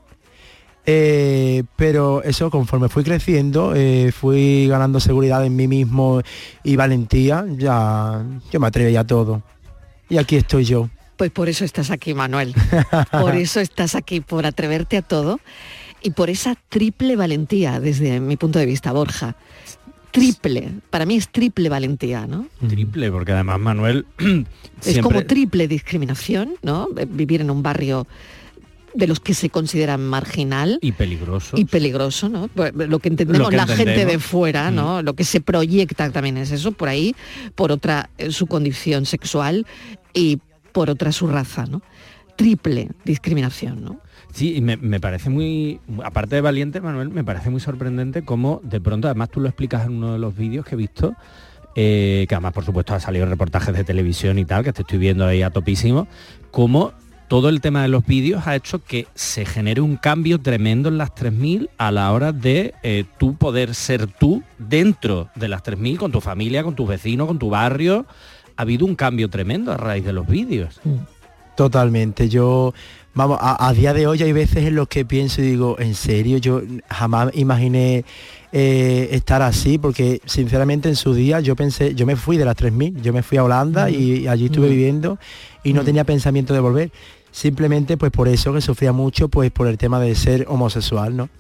Eh, pero eso, conforme fui creciendo, eh, fui ganando seguridad en mí mismo y valentía, ya yo me atreví a todo. Y aquí estoy yo. Pues por eso estás aquí, Manuel. Por eso estás aquí, por atreverte a todo y por esa triple valentía, desde mi punto de vista, Borja. Triple, para mí es triple valentía, ¿no? Triple, porque además, Manuel... es siempre... como triple discriminación, ¿no? Vivir en un barrio de los que se consideran marginal y peligroso y peligroso, ¿no? Lo que entendemos lo que la entendemos. Gente de fuera, ¿no? Mm. Lo que se proyecta también es eso, por ahí, por otra su condición sexual y por otra su raza, ¿no? Triple discriminación, ¿no? Sí, y me, me parece muy, aparte de valiente, Manuel, me parece muy sorprendente cómo de pronto, además tú lo explicas en uno de los vídeos que he visto, eh, que además por supuesto ha salido reportajes de televisión y tal, que te estoy viendo ahí a topísimo, cómo todo el tema de los vídeos ha hecho que se genere un cambio tremendo en las tres mil a la hora de eh, tú poder ser tú dentro de las tres mil, con tu familia, con tus vecinos, con tu barrio. Ha habido un cambio tremendo a raíz de los vídeos. Totalmente. Yo, vamos, a, a día de hoy hay veces en los que pienso y digo, ¿en serio? Yo jamás imaginé eh, estar así, porque sinceramente en su día yo pensé, yo me fui de las tres mil, yo me fui a Holanda mm. y allí estuve mm. viviendo y no mm. tenía pensamiento de volver. Simplemente pues por eso, que sufría mucho pues por el tema de ser homosexual, ¿no?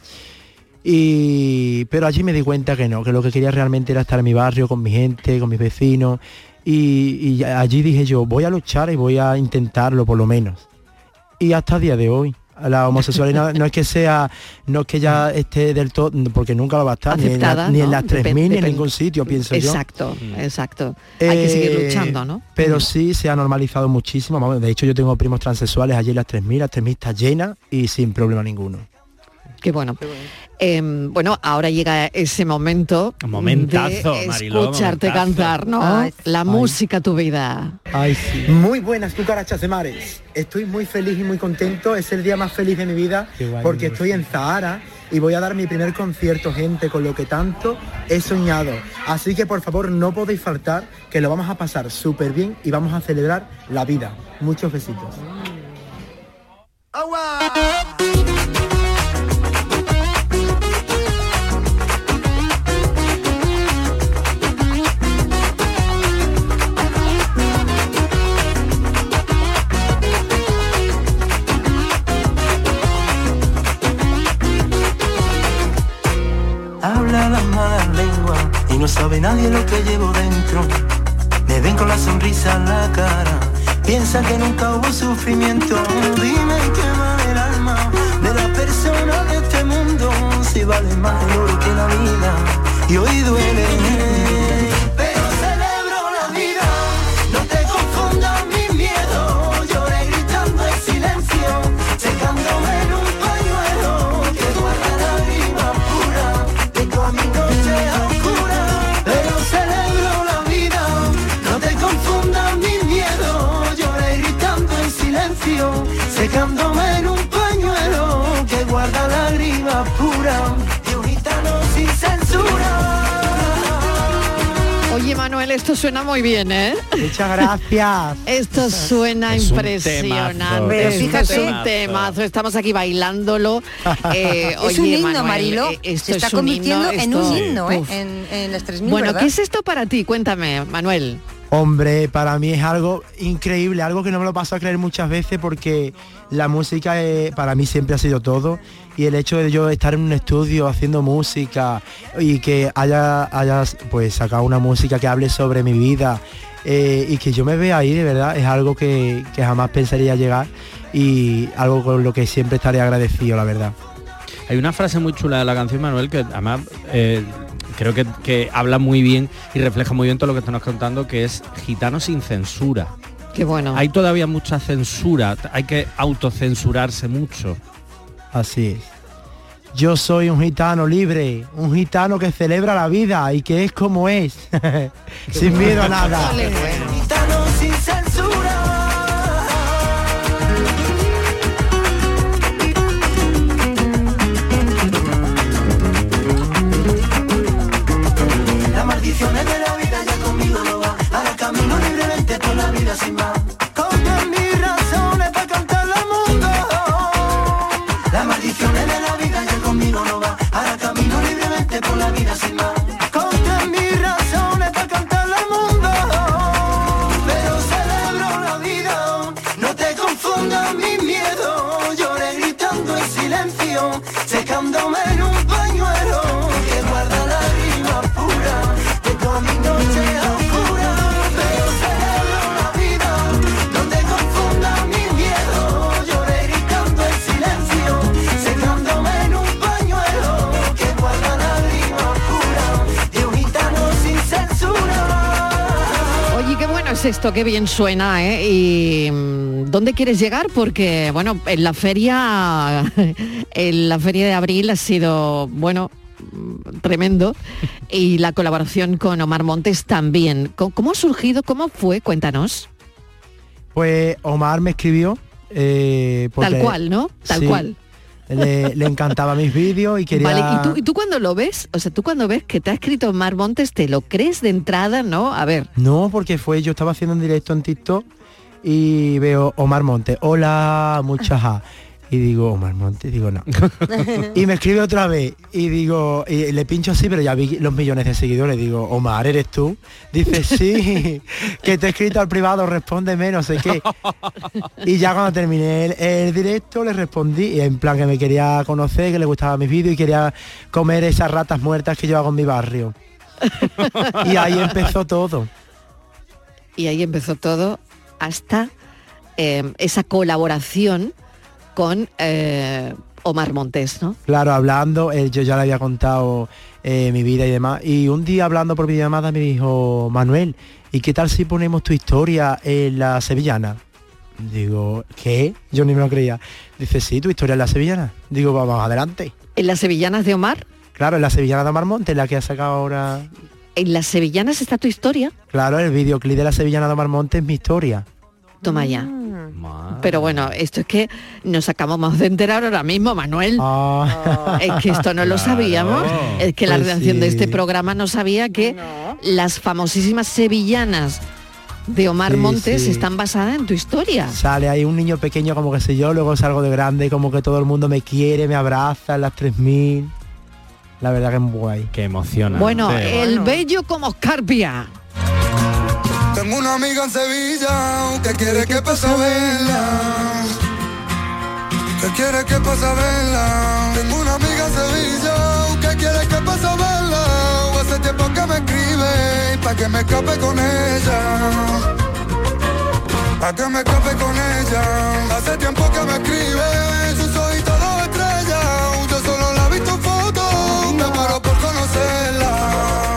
Y pero allí me di cuenta que no, que lo que quería realmente era estar en mi barrio, con mi gente, con mis vecinos, y, y allí dije yo, voy a luchar y voy a intentarlo por lo menos. Y hasta el día de hoy, la homosexualidad no es que sea, no es que ya esté del todo, porque nunca lo va a estar, aceptada, ni en, la, ¿no? ni en las tres mil ni en ningún sitio, pienso exacto, yo. Exacto, exacto. Eh, Hay que seguir luchando, ¿no? Pero sí se ha normalizado muchísimo. De hecho, yo tengo primos transexuales allí en las tres mil, las tres mil está llena y sin problema ninguno. Qué bueno. Qué bueno. Eh, bueno, ahora llega ese momento momentazo, de Mariló, escucharte momentazo. cantar, ¿no? Ay, la ay. música, tu vida. Ay, sí. Muy buenas, cucarachas de mares. Estoy muy feliz y muy contento. Es el día más feliz de mi vida guay, porque estoy en Zahara y voy a dar mi primer concierto, gente, con lo que tanto he soñado. Así que por favor no podéis faltar, que lo vamos a pasar súper bien y vamos a celebrar la vida. Muchos besitos. Habla la mala lengua y no sabe nadie lo que llevo dentro. Me ven con la sonrisa en la cara, piensan que nunca hubo sufrimiento. Dime qué vale el alma de la persona de este mundo, si vale más el oro que la vida y hoy duele. Pero celebro la vida, no te confundas mi miedo. Lloré gritando en silencio, secándome en un pañuelo que guarda lágrimas puras de toda mi noche oscura. Pero celebro la vida, no te confundas mi miedo. Lloré gritando en silencio, secándome en un pañuelo que guarda lágrimas puras de un gitano sin censura. Oye, Manuel, esto suena muy bien, ¿eh? Muchas gracias. Esto suena es impresionante. Pero fíjate, es un temazo. Estamos aquí bailándolo. Eh, es oye, un himno, Manuel, Marilo. Eh, esto se está es un convirtiendo himno, en esto... un himno, ¿eh? En, en las tres mil, Bueno, ¿verdad? ¿qué es esto para ti? Cuéntame, Manuel. Hombre, para mí es algo increíble, algo que no me lo paso a creer muchas veces, porque la música eh, para mí siempre ha sido todo, y el hecho de yo estar en un estudio haciendo música y que haya, haya pues sacado una música que hable sobre mi vida eh, y que yo me vea ahí, de verdad, es algo que, que jamás pensaría llegar y algo con lo que siempre estaré agradecido, la verdad. Hay una frase muy chula de la canción, Manuel, que además eh, creo que, que habla muy bien y refleja muy bien todo lo que estamos contando, que es gitano sin censura. Qué bueno. Hay todavía mucha censura, hay que autocensurarse mucho. Así es. Yo soy un gitano libre, un gitano que celebra la vida y que es como es, sin miedo a nada. Gitano sin censura. Las maldiciones de la vida ya conmigo no va. Ahora camino libremente por la vida sin más. Con mis razones para cantarle al mundo. Las maldiciones de la vida ya conmigo no va. Ahora camino libremente por la vida sin más. Con mis razones para cantarle al mundo. Pero celebro la vida. No te confundas mi miedo. Lloré gritando en silencio, secándome en un pañuelo que guarda la rima pura de toda mi noche oscura. Pero celebro la vida. No te confundas mi miedo. Lloré gritando en silencio, secándome en un pañuelo que guarda la rima pura de un gitano sin censura. Oye, qué bueno es esto, qué bien suena, ¿eh? Y mm, ¿dónde quieres llegar? Porque, bueno, en la feria, en la feria de abril ha sido, bueno, mm, tremendo. Y la colaboración con Omar Montes también. ¿Cómo, cómo ha surgido? ¿Cómo fue? Cuéntanos. Pues Omar me escribió. eh, porque- Tal cual, ¿no? Tal sí, cual. Le, le encantaba mis vídeos y quería... Vale, ¿y tú, y tú cuando lo ves? O sea, tú cuando ves que te ha escrito Omar Montes, ¿te lo crees de entrada, no? A ver. No, porque fue, yo estaba haciendo un directo en TikTok y veo Omar Montes, hola, muchas A. Y digo, Omar Montes, digo, no. Y me escribe otra vez y digo, y le pincho así, pero ya vi los millones de seguidores. Digo, Omar, ¿eres tú? Dice, sí, que te he escrito al privado, respóndeme, no sé qué. Y ya cuando terminé el, el directo le respondí, y en plan que me quería conocer, que le gustaban mis vídeos y quería comer esas ratas muertas que yo hago en mi barrio. Y ahí empezó todo. Y ahí empezó todo hasta eh, esa colaboración con eh, Omar Montes, ¿no? Claro, hablando, eh, yo ya le había contado eh, mi vida y demás. Y un día hablando por videollamada me dijo, Manuel, ¿y qué tal si ponemos tu historia en la sevillana? Digo, ¿qué? Yo ni me lo creía. Dice, sí, tu historia en la sevillana. Digo, vamos adelante. ¿En las sevillanas de Omar? Claro, en la sevillana de Omar Montes, la que ha sacado ahora... ¿En las sevillanas está tu historia? Claro, el videoclip de la sevillana de Omar Montes es mi historia. Toma ya. Pero bueno, esto es que nos acabamos de enterar ahora mismo, Manuel. Ah. Es que esto no lo sabíamos. Es que la Pues redacción de sí. este programa no sabía que las famosísimas sevillanas de Omar Sí, Montes sí. están basadas en tu historia. Sale ahí un niño pequeño como que sé yo, luego salgo de grande, como que todo el mundo me quiere, me abraza en las tres mil. La verdad que es muy guay. Qué emociona. Bueno, el bello como escarpia. Tengo una amiga en Sevilla que quiere que pase a verla. Que quiere que pase a verla. Tengo una amiga en Sevilla que quiere que pase a verla. Hace tiempo que me escribe pa' que me escape con ella. Pa' que me escape con ella. Hace tiempo que me escribe, sus ojitos dos estrellas. Yo solo la he visto en fotos, me muero por conocerla.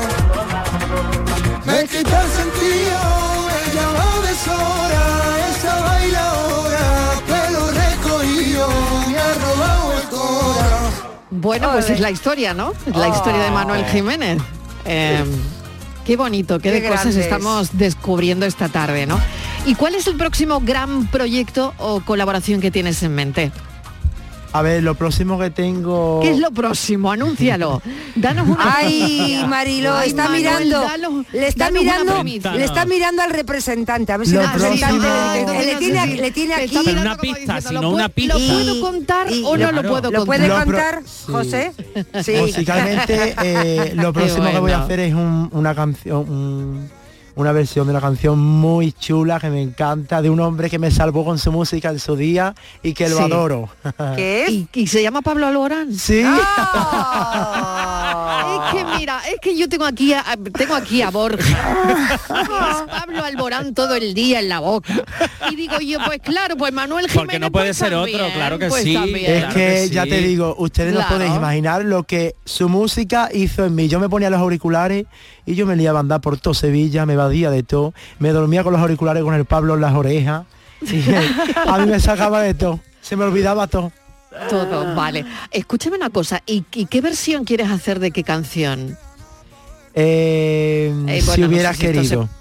Me quita el sentido, ella va deshora, esa baila ahora, pelo recogido, me ha robado el corazón. Bueno, pues es la historia, ¿no? La historia de Manuel Jiménez. Eh, qué bonito, qué, Qué de cosas grandes. estamos descubriendo esta tarde, ¿no? ¿Y cuál es el próximo gran proyecto o colaboración que tienes en mente? A ver, lo próximo que tengo... ¿Qué es lo próximo? Anúncialo. Danos una Ay, primicia. Marilo, Ay, está Manuel, mirando, danos- le está danos una mirando, primicia. le está mirando al representante, a ver si Lo el representante próximo- le, le No, tiene, no sé si- le tiene me aquí. está Pero mirando una como pista, diciendo, si ¿lo no puedo- una pista. ¿Lo puedo contar y- o no claro. lo puedo ¿Lo contar? puede Lo pro- contar, sí. José? Sí. Musicalmente, eh, lo próximo que voy a bueno. hacer es un- una canción, un- una versión de una canción muy chula que me encanta, de un hombre que me salvó con su música en su día y que lo Sí. adoro. ¿Qué es? ¿Y, y se llama Pablo Alborán? Sí. ¡Ah! que mira, es que yo tengo aquí a, tengo aquí a Borja. Pablo Alborán todo el día en la boca. Y digo yo, pues claro, pues Manuel Jiménez. Porque no puede pues ser también, otro, claro que pues sí. también. Es Claro que, que ya sí. te digo, ustedes Claro. no podéis imaginar lo que su música hizo en mí. Yo me ponía los auriculares y yo me liaba a andar por todo Sevilla, me evadía de todo, me dormía con los auriculares con el Pablo en las orejas. Y a mí me sacaba de todo, se me olvidaba todo. Todo, vale. Escúchame una cosa, ¿y, y qué versión quieres hacer de qué canción? Eh, Eh, si bueno, no hubieras sé si esto se- querido.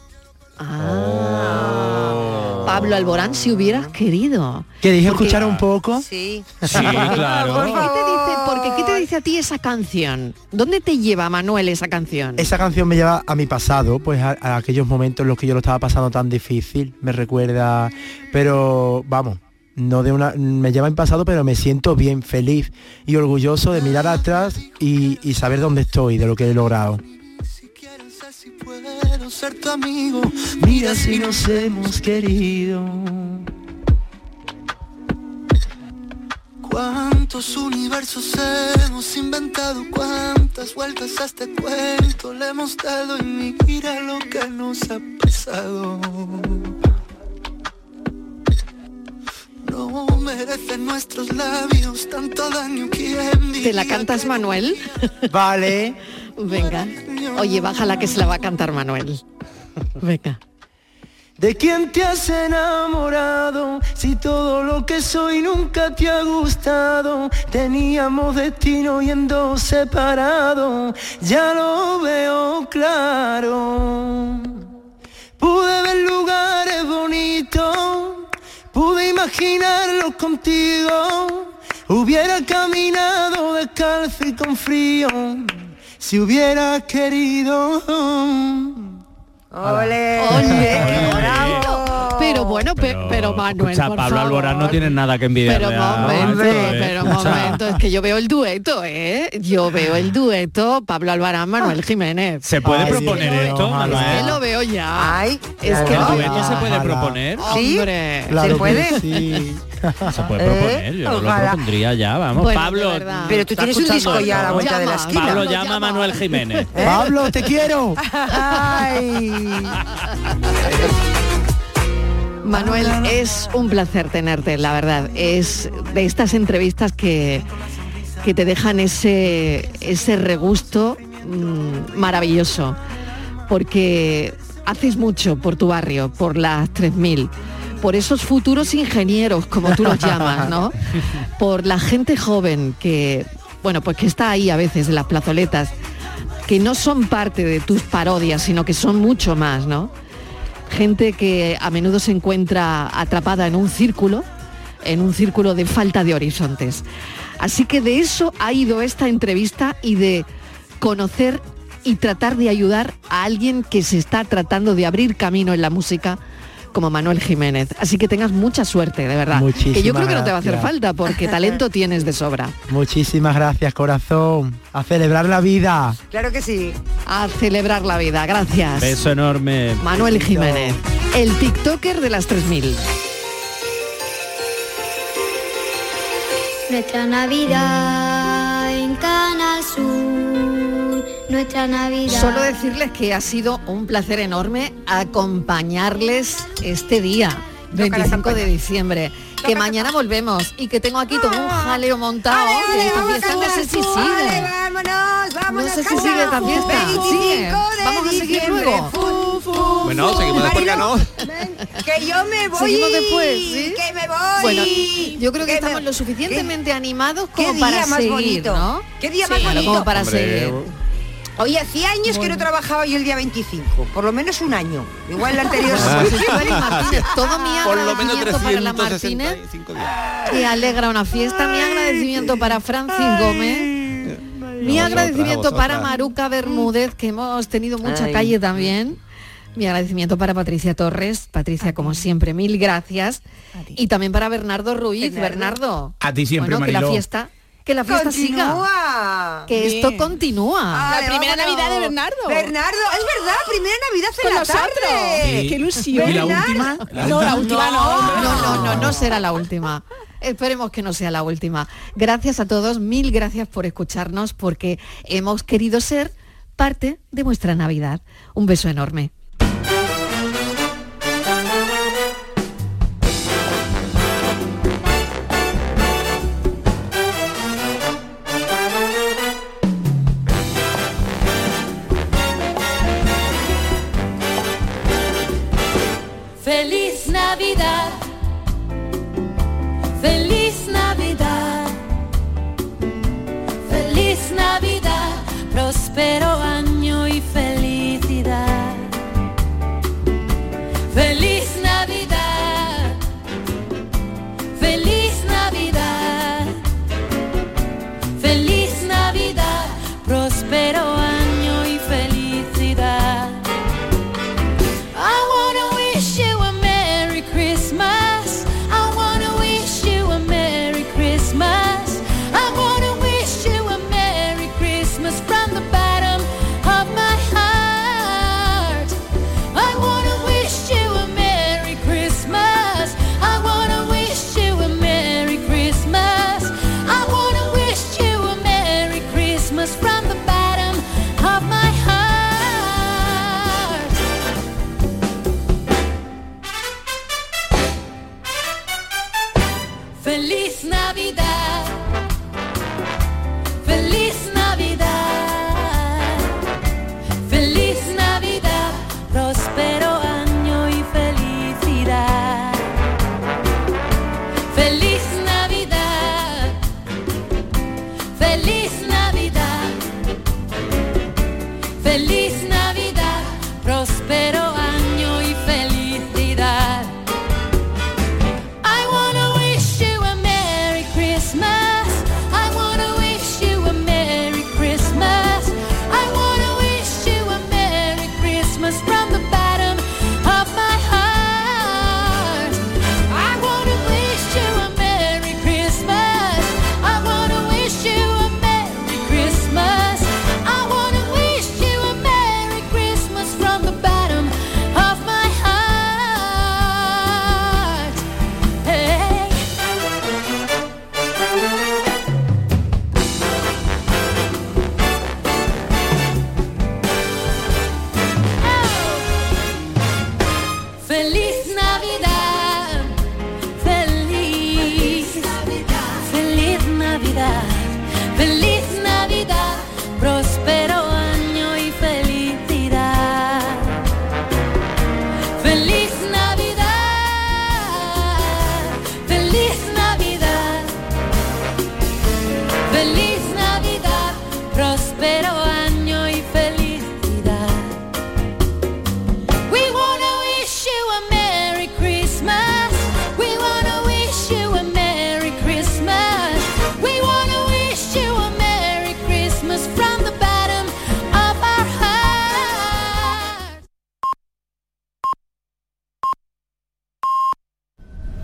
Ah, Pablo Alborán, si hubieras querido. ¿Queréis Porque- escuchar un poco? Sí. Sí, claro. ¿Por qué te dice, porque qué te dice a ti esa canción? ¿Dónde te lleva, Manuel, esa canción? Esa canción me lleva a mi pasado, pues a, a aquellos momentos en los que yo lo estaba pasando tan difícil, me recuerda, pero vamos, no de una, me lleva a mi pasado, pero me siento bien, feliz y orgulloso de mirar atrás y, y saber dónde estoy, de lo que he logrado. Puedo ser tu amigo, mira si nos hemos querido. Cuántos universos hemos inventado, cuántas vueltas a este cuento le hemos dado y mira lo que nos ha pasado. No merecen nuestros labios tanto daño. ¿Quién ¿Te la cantas, Manuel? Vale. Venga. Oye, bájala que se la va a cantar Manuel. Venga. ¿De quién te has enamorado? Si todo lo que soy nunca te ha gustado. Teníamos destino y en dos separados. Ya lo veo claro. Pude ver lugares bonitos, pude imaginarlos contigo. Hubiera caminado descalzo y con frío si hubiera querido. ¡Ole! ¡Ole! ¡Bravo! Pero bueno, pe- pero, Manuel, Escucha, por Pablo favor. Alborán no tiene nada que envidiarle Pero a momento, Manuel, ¿eh? pero Escucha. momento, es que yo veo el dueto, ¿eh? Yo veo el dueto Pablo Alborán, Manuel Jiménez. ¿Se puede Ay, proponer Dios, esto, ojalá. Es que Manuel? lo veo ya. Ay, es que ¿El lo dueto veo. se puede Ojalá. proponer? ¿Sí? Hombre. Claro ¿Se que puede? sí. Se puede Eh, proponer, yo lo ojalá. propondría ya, vamos. Bueno, de Pablo, verdad. Pero tú ¿estás tienes un escuchando disco ya a la esto? vuelta de la Llama. esquina. Pablo Lo llama a llama. Manuel Jiménez. Pablo, te quiero. Ay. Manuel, es un placer tenerte, la verdad. Es de estas entrevistas que, que te dejan ese, ese regusto mmm, maravilloso, porque haces mucho por tu barrio, por las tres mil, por esos futuros ingenieros, como tú los llamas, ¿no? Por la gente joven que, bueno, pues que está ahí a veces en las plazoletas, que no son parte de tus parodias, sino que son mucho más, ¿no? Gente que a menudo se encuentra atrapada en un círculo, en un círculo de falta de horizontes. Así que de eso ha ido esta entrevista y de conocer y tratar de ayudar a alguien que se está tratando de abrir camino en la música como Manuel Jiménez. Así que tengas mucha suerte, de verdad. Muchísimas que yo creo que no te va a hacer gracias. falta porque talento tienes de sobra. Muchísimas gracias, corazón. A celebrar la vida. Claro que sí. A celebrar la vida. Gracias. Beso enorme. Manuel Jiménez, el TikToker de las tres mil. Nuestra Navidad en Canal Sur, nuestra Navidad. Solo decirles que ha sido un placer enorme acompañarles este día, veinticinco de diciembre, que mañana volvemos y que tengo aquí todo un jaleo montado. que esta fiesta no sé si sigue. Vámonos, vámonos. No sé si sigue esta fiesta. Sigue. Vamos a seguir luego. Bueno, seguimos después que no. Que yo me voy. Seguimos después, ¿sí? Que me voy. Bueno, yo creo que Que estamos me- lo suficientemente animados ¿Qué como día para más seguir, bonito? ¿no? ¿Qué día Sí, más claro, bonito? como para Hombre, seguir. Oye, hacía años que Bueno. no trabajaba yo el día veinticinco, por lo menos un año. Igual el anterior. Pues Estíbaliz Martínez, todo mi Por lo menos agradecimiento para la trescientos Martínez, sesenta y cinco días. que alegra una fiesta, mi agradecimiento para Francis Gómez, mi A vosotras, agradecimiento a para vosotras. Maruca Bermúdez, que hemos tenido mucha Ay. calle también, mi agradecimiento para Patricia Torres, Patricia como siempre, mil gracias, y también para Bernardo Ruiz, Bernardo, A ti siempre, bueno, que la Mariló. fiesta, que la fiesta siga, Continúa. que Bien. esto continúa. Ay, La primera vámonos. Navidad de Bernardo. Bernardo, es verdad, primera Navidad en Con la nosotros. tarde. Sí. ¡Qué ilusión! ¿Y la última? No, la última no. No, no, no, no será la última. Esperemos que no sea la última. Gracias a todos, mil gracias por escucharnos, porque hemos querido ser parte de vuestra Navidad. Un beso enorme. Feliz Navidad, feliz Navidad, feliz Navidad, próspero año y felicidad. Feliz Navidad, feliz Navidad, feliz Navidad, próspero año y felicidad. I wanna wish you a Merry Christmas. I wanna wish you a Merry Christmas. I wanna wish you a Merry Christmas from the bottom of my heart. I wanna wish you a Merry Christmas. I wanna wish you a Merry Christmas. I wanna wish you a Merry Christmas from the bottom of my heart. Feliz Navidad, feliz Navidad, feliz Navidad, próspero año y felicidad. Feliz